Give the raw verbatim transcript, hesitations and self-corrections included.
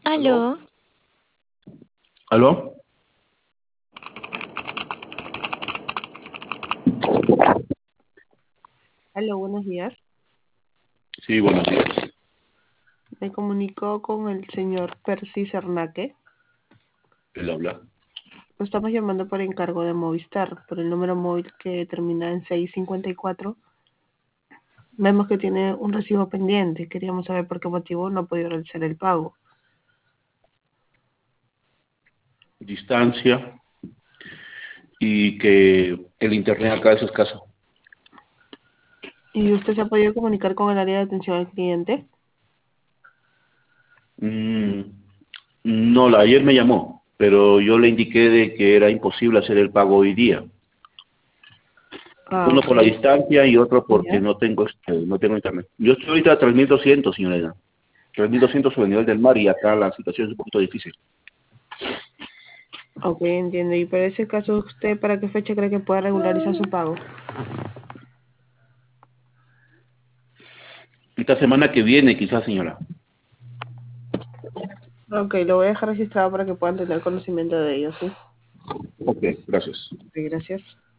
¿Aló? Aló, ¿Aló? Aló, buenos días. Sí, buenos días. Me comunicó con el señor Percy Cernaque. Él habla. Lo estamos llamando por encargo de Movistar, por el número móvil que termina en seis cincuenta y cuatro. Vemos que tiene un recibo pendiente. Queríamos saber por qué motivo no ha podido realizar el pago. Distancia y que el internet acá es escaso. ¿Y usted se ha podido comunicar con el área de atención al cliente? Mm, no, la- ayer me llamó, pero yo le indiqué de que era imposible hacer el pago hoy día. Ah, Uno ok. por la distancia y otro porque ¿Ya? no tengo este, no tengo internet. Yo estoy ahorita a tres mil doscientos, señora. tres mil doscientos sobre el nivel del mar y acá la situación es un poquito difícil. Ok, entiendo. ¿Y por ese caso usted para qué fecha cree que pueda regularizar su pago? Esta semana que viene, quizás, señora. Ok, lo voy a dejar registrado para que puedan tener conocimiento de ello, ¿sí? Ok, gracias. Ok, gracias.